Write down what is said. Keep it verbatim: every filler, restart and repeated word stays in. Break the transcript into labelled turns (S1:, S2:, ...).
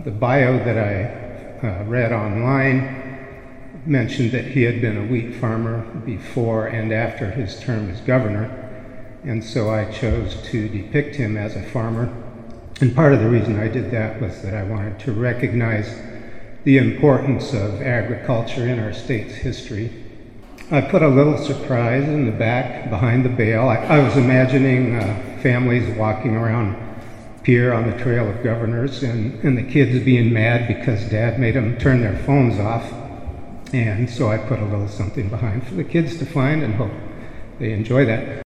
S1: the bio that I uh, read online mentioned that he had been a wheat farmer before and after his term as governor, and so I chose to depict him as a farmer. And part of the reason I did that was that I wanted to recognize the importance of agriculture in our state's history. I put a little surprise in the back behind the bale. I, I was imagining uh, families walking around Pierre on the Trail of Governors, and, and the kids being mad because Dad made them turn their phones off. And so I put a little something behind for the kids to find and hope they enjoy that.